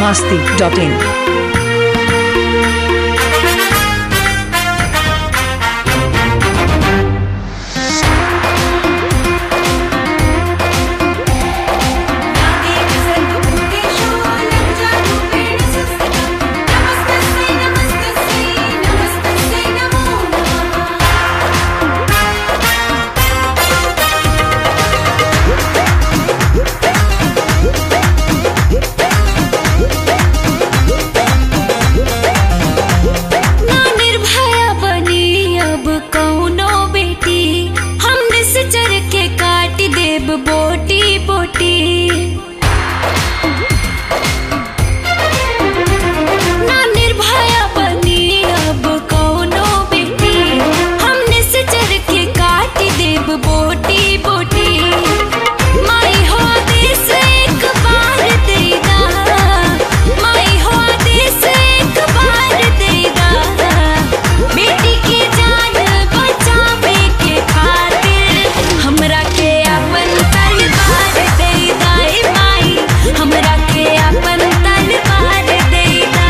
biharmasti.in। बोटी बोटी ना निर्भया बनी अब कौनो बेटी, हमने से चर के काट देब बोटी बोटी। माई हो देश एक बार देदा, माई हो देश एक बार देदा, बेटी के जान बचावे के खातिर हमरा के अपन तलवार देदा। माई हमरा के अपन तलवार देदा।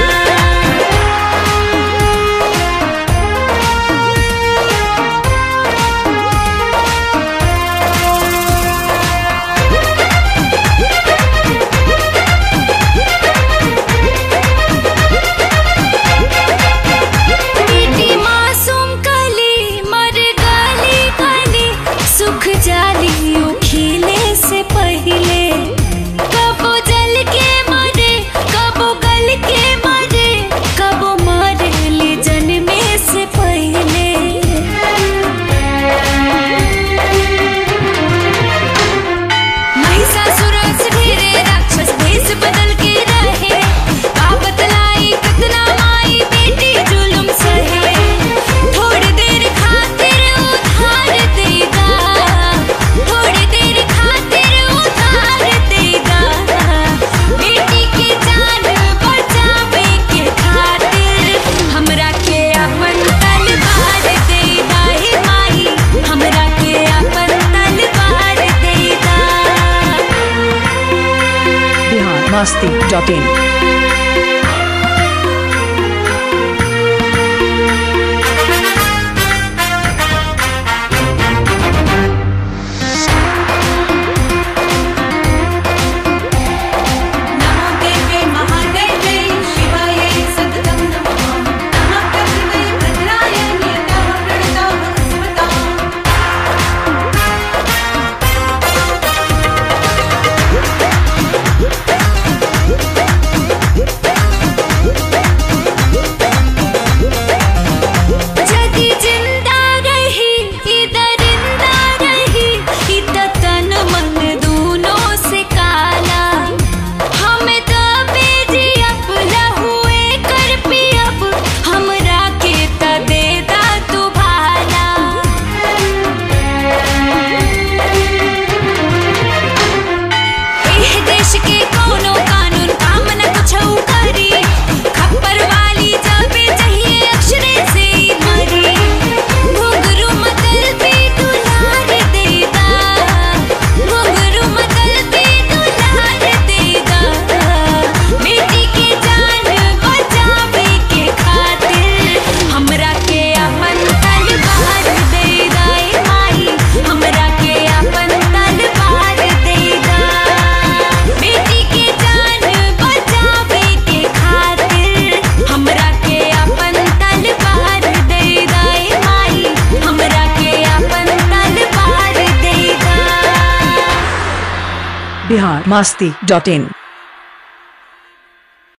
बेटी मासूम कली मर गली गली, सुख जाली खिले से पहले। कबो जल के मरे कबो गल के मरे, कबो मरली जन्मे से पहले। महिषासुर से ढेरे राक्षस भेष बदल के रहे, का बतलाई कितना माई बेटी जुलुम सहे। थोड़ी देर खातिर उधार देगा, थोड़ी देर खातिर उधार देगा, बेटी के जान बचावे के खातिर हमरा के अपन तलवार देदा। हे माई हमरा के अपन तलवार देदा। biharmasti.in। नमो देवे महादेवे शिवायै सततं नमः। नमः प्रभवे भद्रायणे नमः प्रणतः स्मृतः। जदी जिंदा रही इदरिंदा रही, इत तन मन दूनों से काला। हमें तो बेजी अब लहुए कर पियब, हमरा के त देदा तू भाला। एह देश के कोनो कानून काम न कुछऊ करी, खप्पर वाली जबे चाहिए अक्षरे से ही मरी। घुंघरू मतल पे दुलार देदा, घुंघरू मतल पे दुलार देदा, बेटी के जान बचावे के खातिर हमरा के अपन तलवार देदा। ए माई हमरा के अपन तलवार देदा, बेटी के जान बचावे के खातिर हमरा के अपन तलवार देदा। ए माई हमरा के अपन तलवार देदा। biharmasti.in।